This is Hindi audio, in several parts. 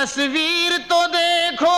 तस्वीर तो देखो।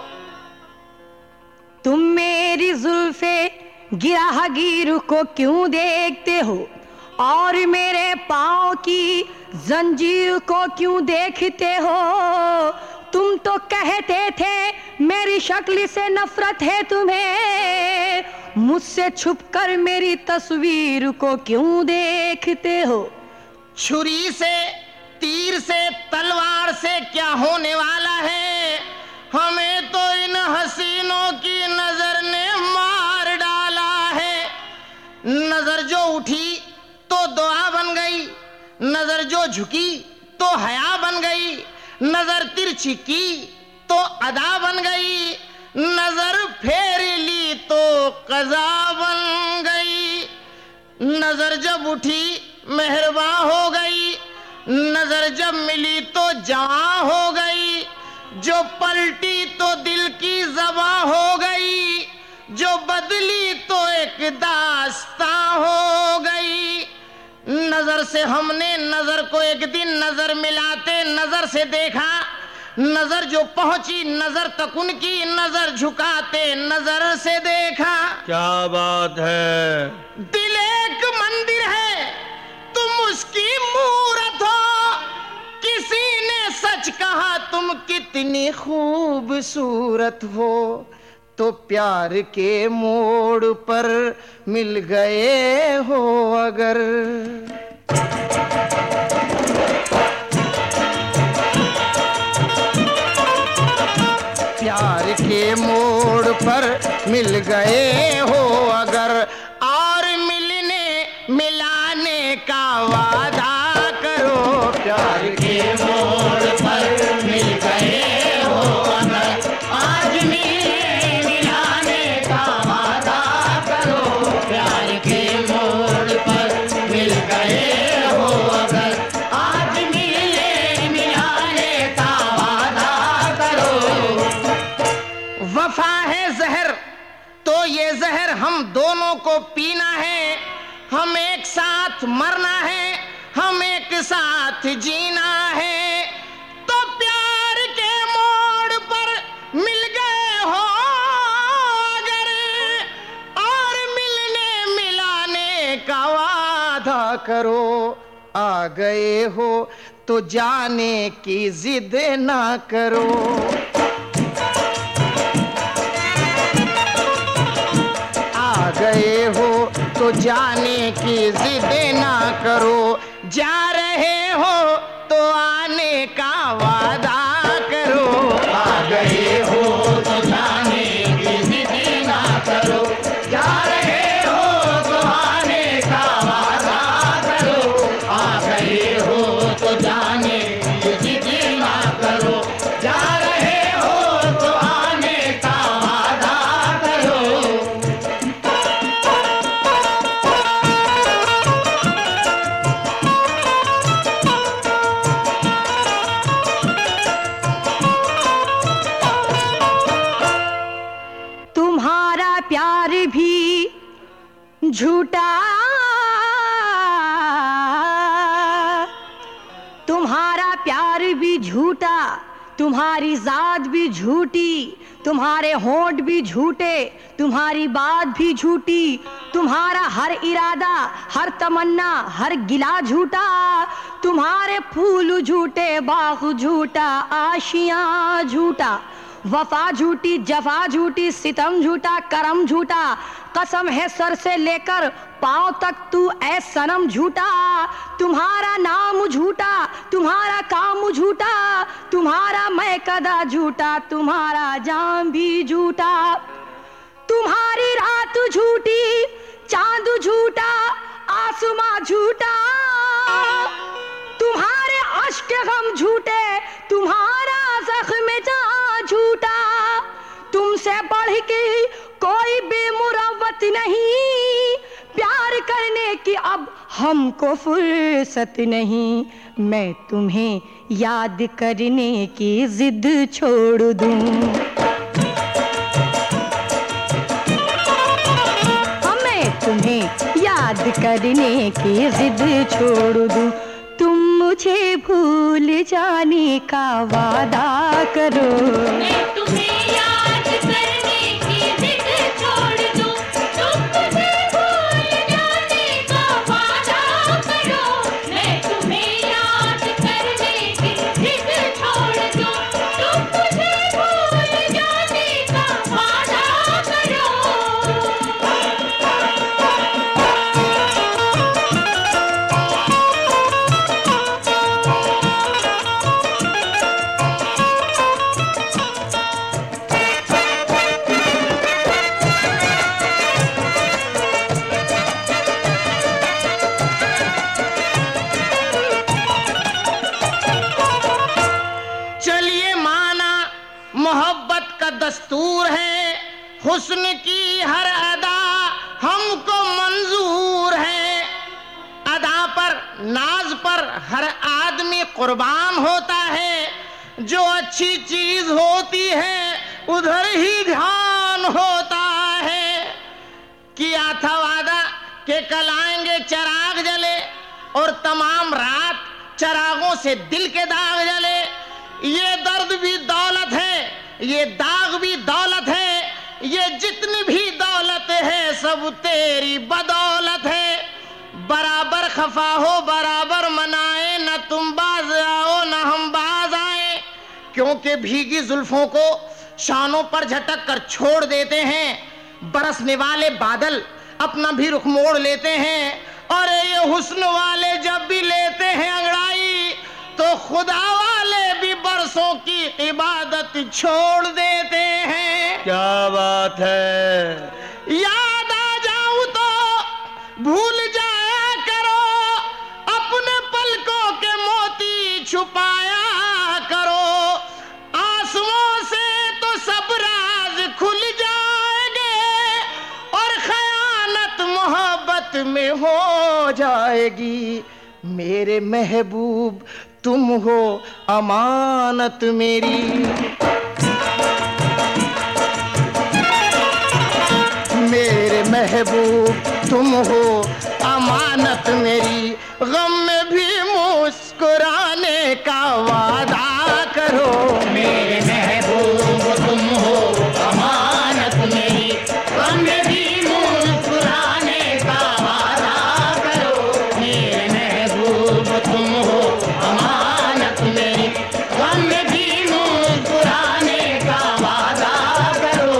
तुम मेरी जुल्फे गिराहगीर को क्यों देखते हो और मेरे पाँव की जंजीर को क्यों देखते हो? तुम तो कहते थे मेरी शक्ल से नफरत है तुम्हें, मुझसे छुपकर मेरी तस्वीर को क्यों देखते हो? छुरी से, तीर से, तलवार से क्या होने वाला है? हमें तो इन हसीनों की नजर ने मार डाला है। नजर जो उठी तो दुआ बन गई, नजर जो झुकी तो हया बन गई, नजर तिरछी की तो अदा बन गई, नजर फेर ली तो कज़ा बन गई। नजर जब उठी मेहरबान हो गई, नजर जब मिली तो जवां हो गई, जो पलटी तो दिल की ज़बां हो गई, जो बदली तो एक दास्तां हो गई। नजर से हमने नजर को एक दिन नजर मिलाते नजर से देखा, नजर जो पहुंची नजर तक उनकी, नजर झुकाते नजर से देखा। क्या बात है? दिल एक मंदिर है, तुम उसकी मूरत हो। किसी ने सच कहा तुम कितनी खूबसूरत हो, तो प्यार के मोड़ पर मिल गए हो अगर। प्यार के मोड़ पर मिल गए हो अगर, और मिलने मिलाने का वादा करो। प्यार के मोड़ पर मिल गए हो अगर, आज मिलने मिलाने का वादा करो। प्यार के मोड़ पर मिल गए हो अगर, आज मिलने मिलाने का वादा करो। वफा है जहर तो ये जहर हम दोनों को पीना है, हम एक साथ मरना है, हम एक साथ जीना है। तो प्यार के मोड़ पर मिल गए हो अगर, और मिलने मिलाने का वादा करो। आ गए हो तो जाने की जिद ना करो। आ गए हो तो जाने की जिद ना करो, जा रहे हो तो आने का वादा करो। आ गए हो तो जाने की जिद ना करो, जा रहे हो तो आने का वादा करो। आ गए हो तो जाने की जिद ना करो, जा रहे हो तो आने का वादा करो। तुम्हारा प्यार भी झूठा, तुम्हारा प्यार भी झूठा, तुम्हारी जात भी झूठी, तुम्हारे होंठ भी झूठे, तुम्हारी बात भी झूठी, तुम्हारा हर इरादा, हर तमन्ना, हर गिला झूठा, तुम्हारे फूल झूठे, बाग झूठा, आशियां झूठा, वफा झूठी, जफा झूठी, सितम झूठा, करम झूठा, कसम है सर से लेकर पांव तक तू ऐ सनम झूठा। तुम्हारा नाम झूठा, तुम्हारा काम झूठा, तुम्हारा मैं कदा झूठा, तुम्हारा जाम भी झूठा। तुम्हारी रात झूठी, चांद झूठा, आसमां झूठा, तुम्हारे अश्क गम झूठे, तुम्हारा जख्म जान झूठा। तुमसे बढ़ के कोई बेमुरव्वत नहीं, प्यार करने की अब हमको फुर्सत नहीं। मैं तुम्हें याद करने की जिद छोड़ दूं, मैं तुम्हें याद करने की जिद छोड़ दूं। तुम मुझे भूल जाने का वादा करो। मैं तुम्हें याद करने की जिद छोड़ दूं, तुम मुझे भूल जाने का वादा करो। मैं तुम्हें याद करने की जिद छोड़ दूं, तुम मुझे भूल जाने का वादा करो। चलिए माना मोहब्बत का दस्तूर है, हुस्न की हर अदा हमको मंजूर है। अदा पर नाज पर हर आदमी कुर्बान होता है, जो अच्छी चीज होती है उधर ही ध्यान होता है। किया था वादा कि कल आएंगे चिराग जले, और तमाम रात चिरागों से दिल के दाग जले। ये दर्द भी दौलत है, ये दाग भी दौलत है, ये जितनी भी दौलत है सब तेरी बदौलत है। बराबर खफा हो बराबर मनाए, न तुम बाज आओ न हम बाज आए। क्योंकि भीगी जुल्फों को शानों पर झटक कर छोड़ देते हैं, बरसने वाले बादल अपना भी रुख मोड़ लेते हैं। और ये हुस्न वाले जब भी लेते हैं अंगड़ाई, तो खुदा वाले भी बरसों की इबादत छोड़ देते हैं। क्या बात है। याद आ जाऊं तो भूल जाया करो, अपने पलकों के मोती छुपाया करो। आंसुओं से तो सब राज खुल जाएंगे, और खयानत मोहब्बत में हो जाएगी। मेरे महबूब तुम हो अमानत मेरी। मेरे महबूब तुम हो अमानत मेरी। गम में भी मुस्कुराने का वादा करो। मेरे महबूब तुम हो अमानत मेरी। गम में भी मुस्कुराने का वादा करो। मेरे महबूब तुम हो अमानत मेरी। गम में भी मुस्कुराने का वादा करो।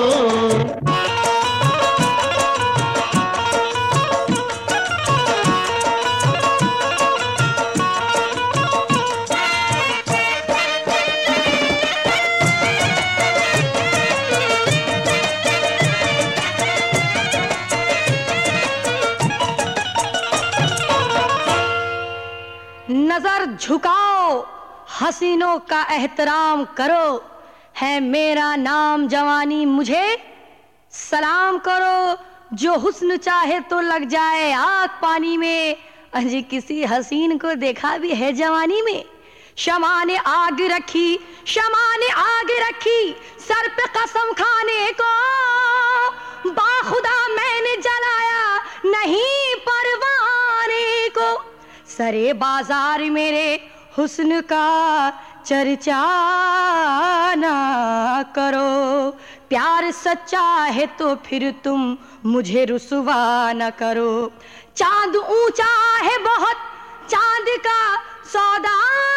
नजर झुकाओ, हसीनों का एहतराम करो। है मेरा नाम जवानी, मुझे सलाम करो। जो हुस्न चाहे तो लग जाए आग पानी में। अजी किसी हसीन को देखा भी है जवानी में। शमा ने आग रखी, शमा ने आग रखी सर पे कसम खाने को। बाखुदा मैंने जलाया नहीं परवाने को। सरे बाजार मेरे हुस्न का चर्चा ना करो। प्यार सच्चा है तो फिर तुम मुझे रुसवा न करो। चांद ऊंचा है बहुत, चांद का सौदा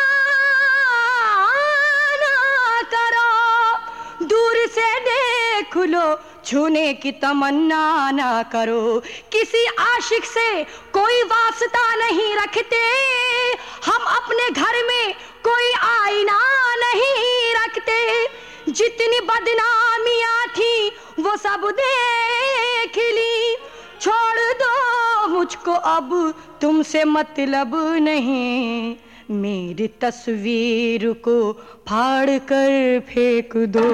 ना करो। दूर से देख लो, छूने की तमन्ना ना करो। किसी आशिक से कोई वास्ता नहीं रखते हम, अपने घर में कोई आईना नहीं रखते। जितनी बदनामियां थी वो सब देख ली। छोड़ दो मुझको अब तुमसे मतलब नहीं। मेरी तस्वीर को फाड़ कर फेंक दो।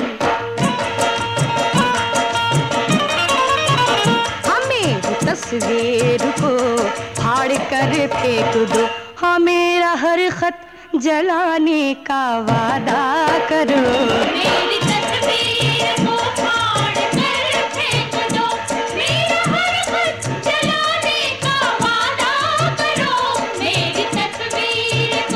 तस्वीर को फाड़ कर फेंक दो। हाँ मेरा हर खत जलाने का वादा करो। मेरी तस्वीर को फाड़ कर फेंक दो। मेरा हर खत जलाने का वादा करो। मेरी तस्वीर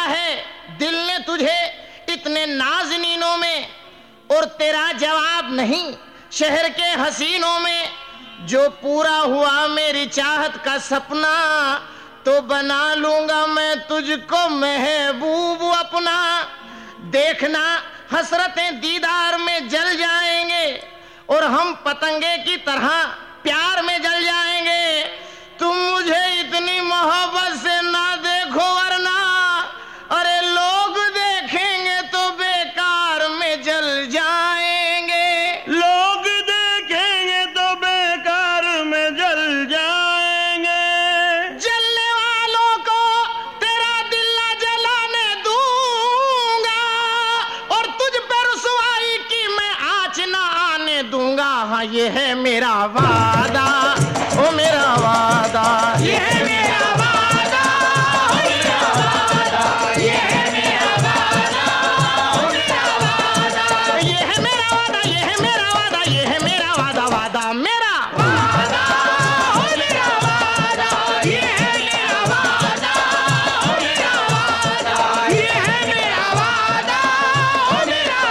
है दिल ने तुझे इतने नाज़नीनों में, और तेरा जवाब नहीं शहर के हसीनों में। जो पूरा हुआ मेरी चाहत का सपना, तो बना लूंगा मैं तुझको महबूब अपना। देखना हसरतें दीदार में जल जाएंगे, और हम पतंगे की तरह प्यार में जल जाएंगे। तुम मुझे इतनी मोहब्बत से ना देखो, वरना अरे लोग देखेंगे तो बेकार में जल जाएंगे। लोग देखेंगे तो बेकार में जल जाएंगे। जलने वालों को तेरा दिल ना जलाने दूंगा, और तुझ पे रुसवाई की मैं आँच ना आने दूंगा। हाँ ये है मेरा वादा, ओ मेरा वादा, ये है मेरा वादा, ओ मेरा वादा, ये है मेरा वादा, ओ मेरा वादा, ये है मेरा वादा, ये है मेरा वादा, ये है मेरा वादा, वादा मेरा वादा, ओ मेरा वादा, ये है मेरा वादा, ओ मेरा वादा, ये है मेरा वादा, ओ मेरा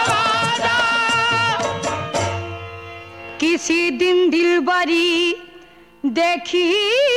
वादा। किसी दिन दिलबरी देखी,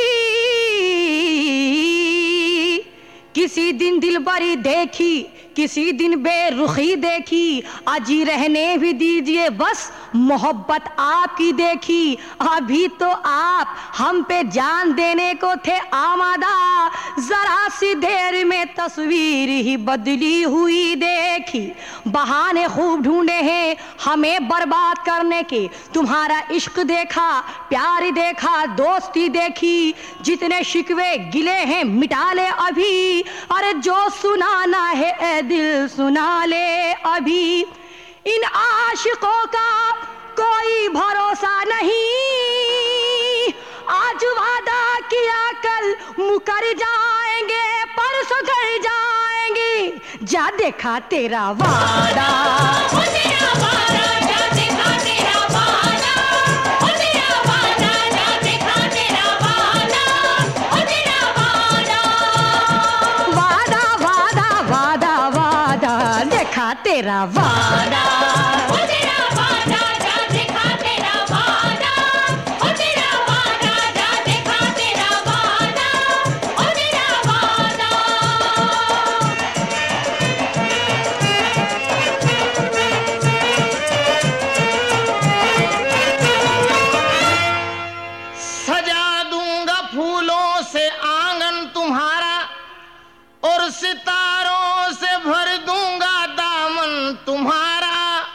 किसी दिन दिलबरी देखी, किसी दिन बेरुखी देखी। अजी रहने भी दीजिए बस मोहब्बत आपकी देखी। अभी तो आप हम पे जान देने को थे आमादा, जरा सी देर में तस्वीर ही बदली हुई देखी। बहाने खूब ढूंढे हैं हमें बर्बाद करने के, तुम्हारा इश्क देखा, प्यार देखा, दोस्ती देखी। जितने शिकवे गिले हैं मिटा ले अभी, अरे जो सुनाना है ए दिल सुना ले अभी। इन आशिकों का कोई भरोसा नहीं, आज वादा किया कल मुकर जाएंगे, परसों घर जाएंगे। जा देखा तेरा वादा, ओ तेरा वादा, जा देखा तेरा वादा, ओ तेरा वादा, जा देखा तेरा वादा, ओ तेरा वादा, वादा वादा वादा वादा, देखा तेरा वादा। ओ तेरा वादा, जा देखा तेरा वादा, ओ तेरा वादा, जा देखा तेरा वादा, ओ तेरा वादा। सजा दूंगा फूलों से आंगन तुम्हारा, और सितारों से भर दूंगा दामन तुम्हारा।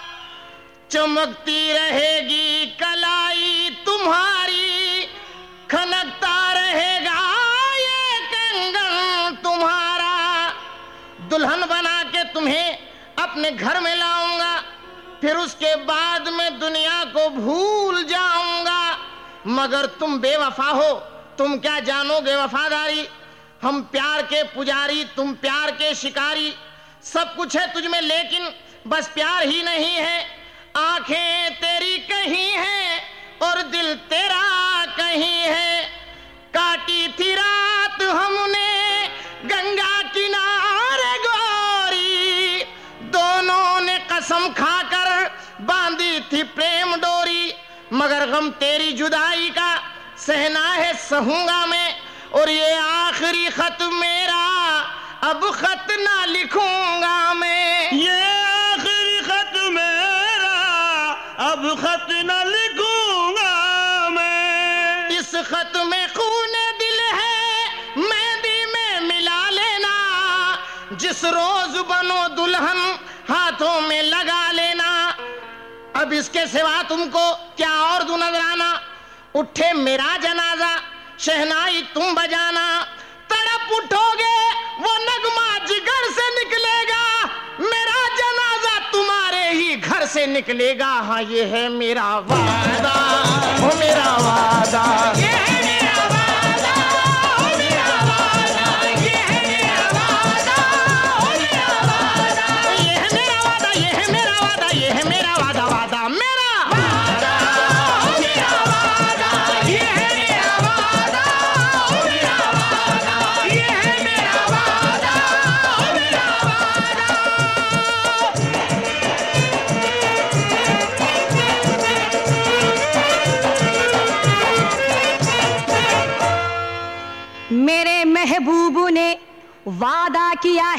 चमकती रहेगी कलाई तुम्हारी, खनकता रहेगा ये कंगन तुम्हारा। दुल्हन बना के तुम्हें अपने घर में लाऊंगा, फिर उसके बाद में दुनिया को भूल जाऊंगा। मगर तुम बेवफा हो, तुम क्या जानोगे वफादारी। हम प्यार के पुजारी, तुम प्यार के शिकारी। सब कुछ है तुझ में लेकिन बस प्यार ही नहीं है। आंखें तेरी कहीं हैं और दिल तेरा कहीं है। काटी थी रात हमने गंगा किनारे गोरी, दोनों ने कसम खाकर बांधी थी प्रेम डोरी। मगर गम तेरी जुदाई का सहना है सहूंगा मैं, और ये आखिरी खत मेरा अब खत ना लिखूंगा मैं। ये आखिरी खत मेरा अब खत न लिखूंगा मैं। इस खत में खूने दिल है मेहंदी में मिला लेना, जिस रोज बनो दुल्हन हाथों में लगा लेना। अब इसके सिवा तुमको क्या और दूं नजराना। उठे मेरा जनाजा शहनाई तुम बजाना, तड़प उठोगे वो नगमा जिगर से निकलेगा। मेरा जनाजा तुम्हारे ही घर से निकलेगा। हाँ ये है मेरा वादा, ओ मेरा वादा, ये है मेरा वादा, ओ मेरा वादा, ये है मेरा वादा, ओ मेरा वादा, ये है मेरा वादा, ये है मेरा वादा, ये है मेरा वादा, वादा मेरा वादा, ओ मेरा वादा, ये है मेरा वादा, ओ मेरा वादा, ये है मेरा वादा, ओ मेरा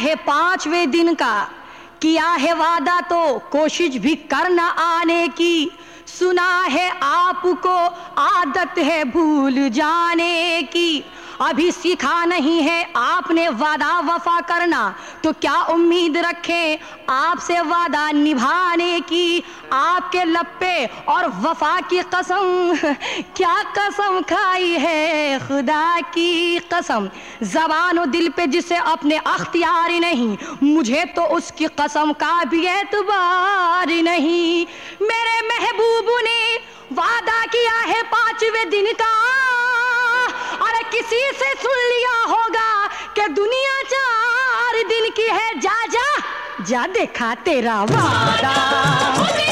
है 5वें दिन का, किया है वादा तो कोशिश भी करना आने की। सुना है आपको आदत है भूल जाने की, अभी सीखा नहीं है आपने वादा वफा करना, तो क्या उम्मीद रखें आपसे वादा निभाने की। आपके लब पे और वफा की कसम, क्या कसम खाई है खुदा की कसम। ज़बान और दिल पे जिसे अपने अख्तियार नहीं, मुझे तो उसकी कसम का भी एतबार नहीं। मेरे महबूब ने वादा किया है 5वें दिन का, अरे किसी से सुन लिया होगा कि दुनिया 4 दिन की है। जा जा जा देखा तेरा वादा।